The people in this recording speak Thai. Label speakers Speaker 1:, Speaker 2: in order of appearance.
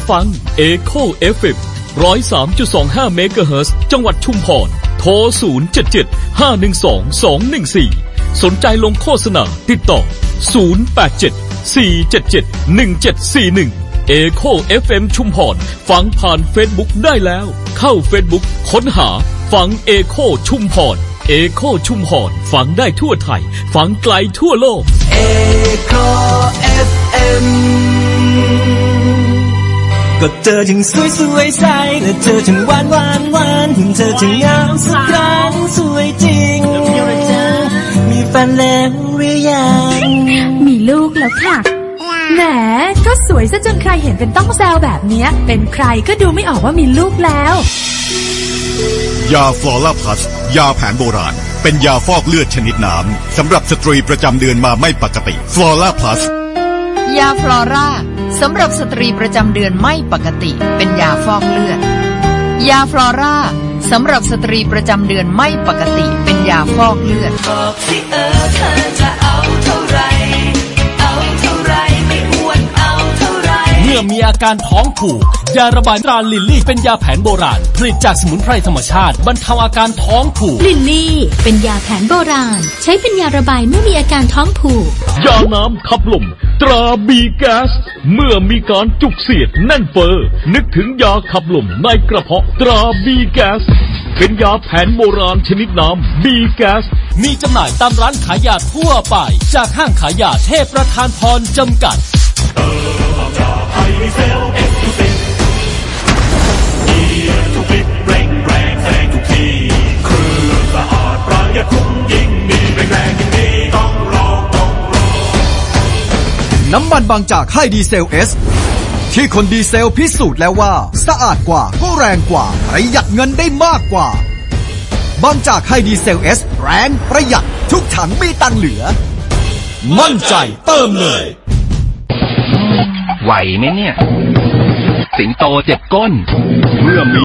Speaker 1: ฟัง Echo FM 103.25 เมกะเฮิรตซ์จังหวัดชุมพรโทร 077-512-214 สนใจลงโฆษณาติดต่อ 087-477-1741 Echo FM ชุมพรฟังผ่าน Facebook ได้แล้วเข้า Facebook ค้นหาฟัง Echo ชุมพร Echo ชุมพรฟังได้ทั่วไทยฟังไกลทั่วโลก
Speaker 2: Echo FMก็เจอถึงสวยใสและเจอถึงหวานถึงเธอถึงงามสักครั้งสวยจริงมีแฟนแล้วหรือยัง
Speaker 3: มีลูกแล้วค่ะแหมก็สวยซะจนใครเห็นเป็นต้องแซวแบบนี้เป็นใครก็ดูไม่ออกว่ามีลูกแล้ว
Speaker 4: ยาฟลอร่าพลัสยาแผนโบราณเป็นยาฟอกเลือดชนิดน้ำสำหรับสตรีประจำเดือนมาไม่ปกติฟลอร่าพลัส
Speaker 5: ยาฟลอร่าสำหรับสตรีประจำเดือนไม่ปกติเป็นยาฟอกเลือดยาฟลอร่าสำหรับสตรีประจำเดือนไม่ปกติเป็นยาฟอกเลือด
Speaker 2: บอกสิเธอจะเอาเท่าไรไม่อ้วนเอาเท่าไร
Speaker 6: เมื่อมีอาการท้องผูกยาระบายตราลิลลี่เป็นยาแผนโบราณผลิตจากสมุนไพรธรรมชาติบรรเทาอาการท้องผูก
Speaker 3: ลิลลี่เป็นยาแผนโบราณใช้เป็นยาระบายเมื่อมีอาการท้องผูก
Speaker 1: ยาน้ำขับลมตราบีแก๊สเมื่อมีการจุกเสียดแน่นเฟ้อนึกถึงยาขับลมในกระเพาะตราบีแก๊สเป็นยาแผนโบราณชนิดน้ำบีแก๊ส
Speaker 6: มีจำหน่ายตามร้านขายยาทั่วไปจากห้างขายยาเทพประธานพรจำกัด
Speaker 7: น้ำมันบางจากให้ดีเซล S ที่คนดีเซลพิสูจน์แล้วว่าสะอาดกว่าก็แรงกว่าประหยัดเงินได้มากกว่าบางจากให้ดีเซล S แรงประหยัดทุกถังมีตังค์เหลือมั่นใจเติมเลย
Speaker 8: ไหวไหมเนี่ยสิงโตเจ็บก้นเมื่อมี